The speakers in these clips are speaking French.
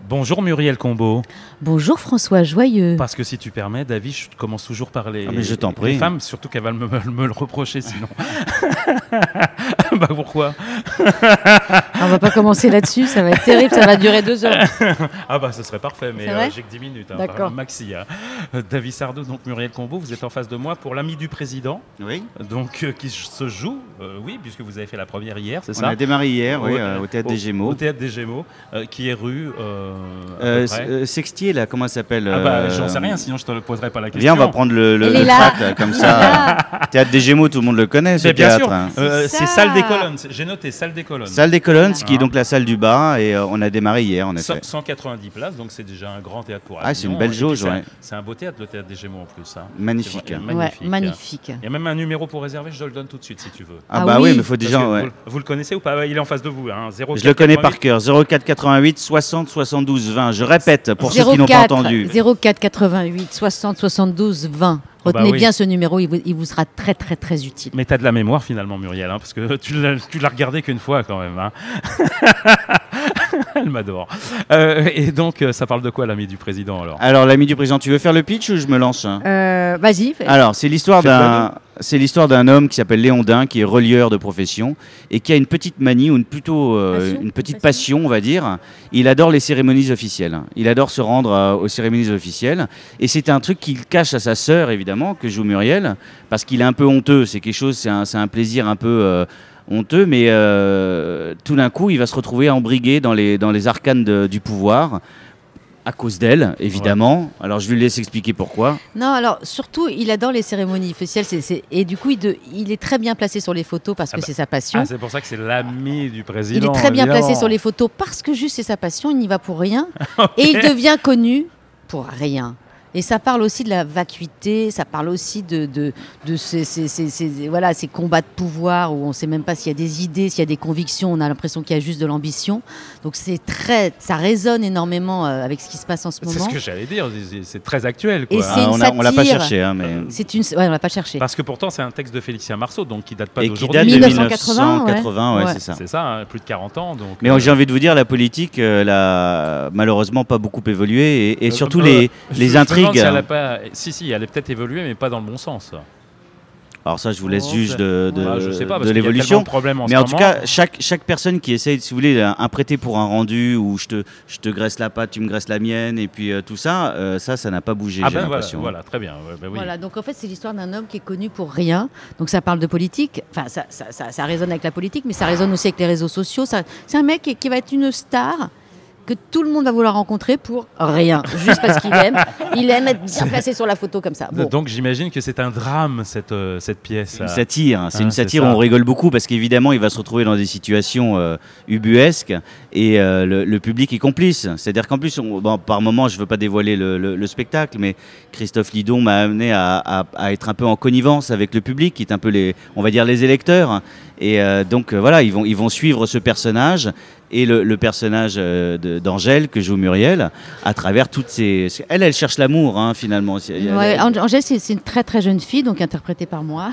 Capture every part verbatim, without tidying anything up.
Bonjour Muriel Combeau. Bonjour François Joyeux. Parce que si tu permets, David, je commence toujours par les, ah mais je t'en prie. les femmes, surtout qu'elles vont me, me, me le reprocher sinon. Bah pourquoi? On va pas commencer là-dessus, ça va être terrible, ça va durer deux heures. Ah bah ce serait parfait, mais euh, j'ai que dix minutes. Hein, D'accord. Maxi. Hein. David Sardou, donc Muriel Combeau, vous êtes en face de moi pour l'ami du président. Oui. Donc euh, qui se joue, euh, oui, puisque vous avez fait la première hier, c'est On ça? a démarré hier, oui, au, euh, au Théâtre au, des Gémeaux. Au Théâtre des Gémeaux, euh, qui est rue. Euh, euh, euh, Sextier, là, comment ça s'appelle? Ah bah euh... j'en sais rien, sinon je te le poserai pas la question. Viens, on va prendre le, le, le tract, là, comme ça. Théâtre des Gémeaux, tout le monde le connaît, ce mais bien théâtre. Sûr. Hein. Euh, c'est Salle des Colonnes, j'ai noté Salle des Colonnes. Salle des Colonnes, ce qui est donc la salle du bas, et euh, on a démarré hier, en effet. cent quatre-vingt-dix places, donc c'est déjà un grand théâtre pour Ah, c'est une belle jauge, ouais. C'est un beau théâtre, le Théâtre des Gémeaux en plus. Hein. Magnifique. Vrai, magnifique. Ouais, magnifique. Il y a même un numéro pour réserver, je te le donne tout de suite si tu veux. Ah, ah bah oui, mais il faut déjà... Vous, ouais. vous, vous le connaissez ou pas? Il est en face de vous. Hein. zéro quatre je le connais par cœur, zéro quatre quatre-vingt-huit soixante soixante-douze vingt. Je répète, pour ceux qui n'ont pas entendu. zéro quatre quatre-vingt-huit soixante soixante-douze vingt. Retenez bah oui. bien ce numéro, il vous, il vous sera très très très utile. Mais tu as de la mémoire finalement, Muriel, hein, parce que tu l'as, tu l'as regardé qu'une fois quand même. Hein. Elle m'adore. Euh, et donc, ça parle de quoi, l'ami du président alors? Alors, l'ami du président, tu veux faire le pitch ou je me lance? euh, Vas-y. Fais. Alors, c'est l'histoire d'un... C'est l'histoire d'un homme qui s'appelle Léondin, qui est relieur de profession et qui a une petite manie, ou une, plutôt euh, passion, une petite passion. passion, on va dire. Il adore les cérémonies officielles. Il adore se rendre euh, aux cérémonies officielles. Et c'est un truc qu'il cache à sa sœur, évidemment, que joue Muriel, parce qu'il est un peu honteux. C'est quelque chose, c'est un, c'est un plaisir un peu... Euh, honteux, mais euh, tout d'un coup, il va se retrouver embrigué dans les, dans les arcanes de, du pouvoir, à cause d'elle, évidemment. Ouais. Alors, je lui laisse expliquer pourquoi. Non, alors, surtout, il adore les cérémonies officielles, c'est, c'est, et du coup, il, de, il est très bien placé sur les photos parce ah que bah, c'est sa passion. Ah, c'est pour ça que c'est l'ami du président. Il est très bien évidemment. placé sur les photos parce que juste c'est sa passion, il n'y va pour rien. Okay. Et il devient connu pour rien. Et ça parle aussi de la vacuité, ça parle aussi de, de, de ces, ces, ces, ces, voilà, ces combats de pouvoir où on ne sait même pas s'il y a des idées, s'il y a des convictions, on a l'impression qu'il y a juste de l'ambition. Donc c'est très, ça résonne énormément avec ce qui se passe en ce moment. C'est ce que j'allais dire, c'est très actuel. Quoi. Et c'est une ah, on ne l'a pas cherché. Hein, mais... c'est une... ouais, on l'a pas cherché. Parce que pourtant c'est un texte de Félicien Marceau, donc qui ne date pas Et d'aujourd'hui. Qui date de dix-neuf cent quatre-vingts, ouais, ouais, ouais. c'est ça. C'est ça, hein, plus de quarante ans. Donc, mais euh... j'ai envie de vous dire, la politique, elle a malheureusement pas beaucoup évolué. Et, et surtout euh, les, je, les je intrigues... Si elle a pas... Si, si, elle est peut-être évoluée, mais pas dans le bon sens. Alors ça, je vous laisse oh, juge de, de, ah, je sais pas, de l'évolution. En mais en tout moment. cas, chaque, chaque personne qui essaye, si vous voulez, un, un prêté pour un rendu, où je te, je te graisse la patte, tu me graisses la mienne, et puis euh, tout ça, euh, ça, ça n'a pas bougé, ah j'ai ben l'impression. Voilà, voilà, très bien. Ouais, ben oui. Voilà, donc en fait, c'est l'histoire d'un homme qui est connu pour rien. Donc ça parle de politique, enfin, ça, ça, ça, ça résonne avec la politique, mais ça résonne aussi avec les réseaux sociaux. Ça, c'est un mec qui, qui va être une star que tout le monde va vouloir rencontrer pour rien, juste parce qu'il aime. Il aime être bien placé sur la photo comme ça. Bon. Donc j'imagine que c'est un drame, cette, euh, cette pièce. Une satire, c'est hein, une satire où on rigole beaucoup parce qu'évidemment il va se retrouver dans des situations euh, ubuesques et euh, le, le public est complice. C'est-à-dire qu'en plus, on, bon, par moment, je ne veux pas dévoiler le, le, le spectacle, mais Christophe Lidon m'a amené à, à, à être un peu en connivence avec le public, qui est un peu les, on va dire les électeurs. Et euh, donc euh, voilà, ils vont, ils vont suivre ce personnage et le, le personnage euh, de, d'Angèle que joue Muriel à travers toutes ces... Elle, elle cherche l'amour hein, finalement. Ouais, elle... Angèle, c'est, c'est une très très jeune fille, donc interprétée par moi.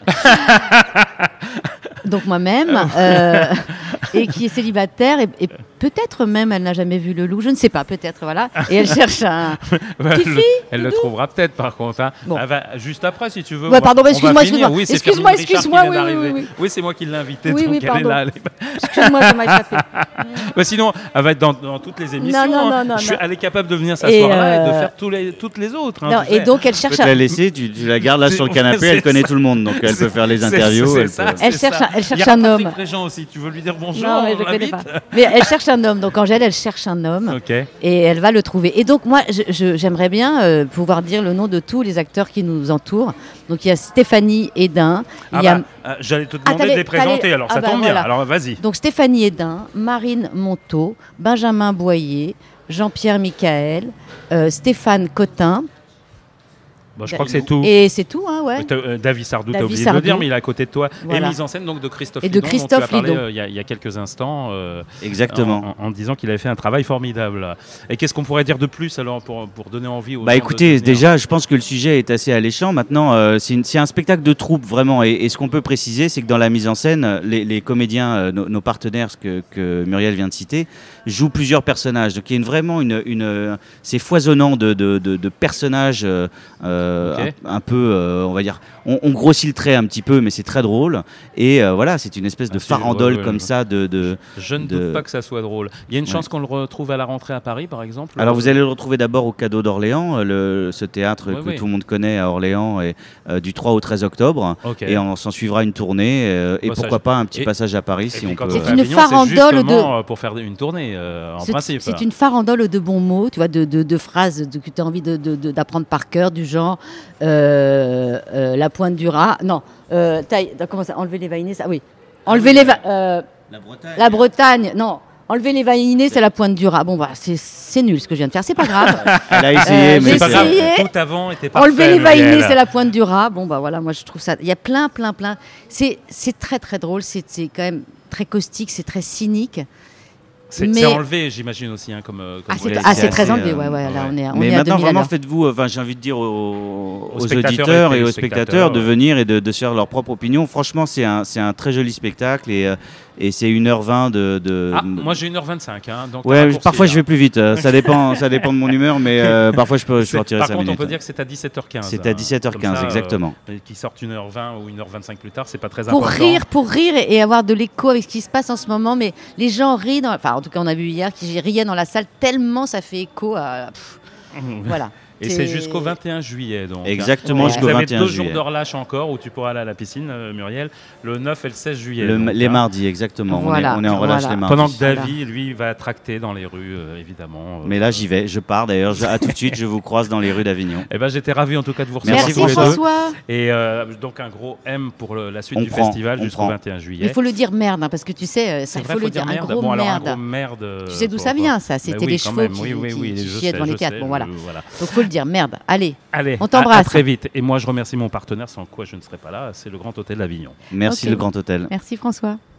Donc moi-même, euh, et qui est célibataire, et, et peut-être même elle n'a jamais vu le loup, je ne sais pas, peut-être, voilà. Et elle cherche un petite fille. Elle le trouvera peut-être par contre. Hein. Bon. Elle va juste après si tu veux. Ouais, pardon, bah, excuse-moi, excuse-moi. Oui, c'est excuse-moi, excuse-moi. Oui, oui, oui, oui, c'est moi qui l'ai invitée, oui, donc oui, elle est là. Elle est... Excuse-moi, ça m'a échappé. Bah, sinon, elle va être dans, dans toutes les émissions. Non, non, hein. non, non, Je suis, non. Elle est capable de venir s'asseoir et là euh... et de faire tous les, toutes les autres. Hein, non, et donc elle cherche. Tu peux la laisser, tu, tu la gardes là sur le canapé, elle connaît tout le monde, donc elle peut faire les interviews. C'est, c'est elle, ça, peut... elle cherche, ça. elle cherche un homme. Préjean aussi, tu veux lui dire bonjour? Non, mais je connais pas. Mais elle cherche un homme. Donc Angèle, elle cherche un homme. Okay. Et elle va le trouver. Et donc moi, je, je, j'aimerais bien euh, pouvoir dire le nom de tous les acteurs qui nous entourent. Donc il y a Stéphanie Hédin. Ah il y a... bah, euh, j'allais te demander ah, de les présenter, alors ah ça bah, tombe voilà. bien. Alors vas-y. Donc Stéphanie Hédin, Marine Monteau, Benjamin Boyer, Jean-Pierre Michael, euh, Stéphane Cotin. Bon, je crois que c'est tout. Et c'est tout, hein, ouais. Euh, David Sardou, tu as David oublié Sardou. de le dire, mais il est à côté de toi. Voilà. Et mise en scène donc de Christophe Et de Lidon, dont Christophe tu as parlé Lidon. euh, il y, a- il y a quelques instants. euh, Exactement. En, en- en disant qu'il avait fait un travail formidable. Et qu'est-ce qu'on pourrait dire de plus alors pour, pour donner envie aux Bah gens écoutez, de venir. déjà, je pense que le sujet est assez alléchant. Maintenant, euh, c'est une- c'est un spectacle de troupe vraiment. Et, et ce qu'on peut préciser, c'est que dans la mise en scène, les, les comédiens, euh, nos, nos partenaires, ce que, que Muriel vient de citer, jouent plusieurs personnages. Donc il y a une, vraiment une, une c'est foisonnant de, de, de, de personnages, euh, Ok. un, un peu, euh, on va dire, on, on grossit le trait un petit peu, mais c'est très drôle. Et euh, voilà, c'est une espèce de Ah, si, farandole ouais, ouais, comme ouais. ça de. de Je ne de- doute pas que ça soit drôle. Il y a une chance qu'on le retrouve à la rentrée à Paris, par exemple. Alors vous allez le retrouver d'abord au Cadeau d'Orléans, euh, le, ce théâtre Ouais, que ouais. tout le monde connaît à Orléans, et, euh, du trois au treize octobre. Ok. Et on s'en suivra une tournée, euh, et Bon, ça, pourquoi je- pas un petit et- passage à Paris Et si puis on quand peut. on C'est fait une Avignon, farandole justement, de- euh, pour faire une tournée, euh, en C'est- principe. C'est une farandole de bons mots, tu vois, de, de, de phrases de- que tu as envie de- de- de- d'apprendre par cœur, du genre euh, euh, la pointe du rat. Non, euh, taille, comment ça, enlever les vainés, ça, oui. Enlever les. va- euh, La Bretagne. la Bretagne, non. Enlever les vainés, c'est la pointe du rat. Bon, bah, c'est c'est nul ce que je viens de faire, c'est pas grave. Elle a essayé, Euh, mais j'ai C'est pas c'est- grave, essayé. tout avant était parfait. Enlever les Muriel. vainés, c'est la pointe du rat. Bon, bah voilà, moi je trouve ça. Il y a plein, plein, plein. C'est c'est très, très drôle. C'est c'est quand même très caustique, c'est très cynique. C'est mais- c'est enlevé, j'imagine aussi, hein, comme. euh, comme Ah, c'est vous l'avez ah, dit. c'est très assez, enlevé, euh, ouais, ouais, là ouais. on est, on Mais est à maintenant, deux mille à vraiment, l'heure. faites-vous, enfin, j'ai envie de dire aux, Aux aux spectateurs auditeurs et et aux téléspectateurs, spectateurs de ouais. venir et de, de se faire leur propre opinion. Franchement, c'est un, c'est un très joli spectacle et, euh, et c'est une heure vingt de. de- Ah, moi j'ai une heure vingt-cinq. Hein, donc Ouais, un raccourci, parfois je hein. vais plus vite. euh, Ça dépend, ça dépend de mon humeur, mais euh, parfois je peux, je C'est- peux retirer Par cinq contre, on minutes. peut dire que c'est à dix-sept heures quinze. C'est à hein. dix-sept heures quinze, Comme ça, exactement. euh, Qu'ils sortent une heure vingt ou une heure vingt-cinq plus tard, c'est pas très Pour important. rire, pour rire et, et avoir de l'écho avec ce qui se passe en ce moment, mais les gens rient, dans, enfin en tout cas on a vu hier qui riaient dans la salle tellement ça fait écho à. Pff, voilà. Et c'est jusqu'au vingt et un juillet. Donc, Exactement, Ouais. jusqu'au Vous avez vingt et un deux juillet. jours de relâche encore où tu pourras aller à la piscine, euh, Muriel, le neuf et le seize juillet. Le- donc, les hein. mardis, exactement. On est- Voilà, on, est, en relâche voilà. les mardis. Pendant que Voilà. David, lui, va tracter dans les rues, euh, évidemment. euh. Mais là, j'y vais, je pars d'ailleurs. Je- À tout de suite, je vous croise dans les rues d'Avignon. Eh ben, j'étais ravi en tout cas de vous recevoir. Merci, Merci tous les deux. François. Et euh, donc un gros M pour le- la suite On du prend, festival on jusqu'au prend. vingt et un juillet. Il faut le dire merde, hein, parce que tu sais, euh, ça, C'est il vrai, faut le dire, un merde. gros Bon, alors, un merde. gros merde. euh, Tu sais d'où pour- ça pour- vient, ça. Mais C'était oui, les quand chevaux même. qui, Oui, oui, qui- oui, qui je chiaient sais, devant les je quatre. sais, Bon, voilà. je- voilà. Donc faut le dire, merde. Allez, Allez, On à- t'embrasse. à très vite. Et moi, je remercie mon partenaire, sans quoi je ne serais pas là. C'est le Grand Hôtel d'Avignon. Merci, Ok. le Grand Hôtel. merci François.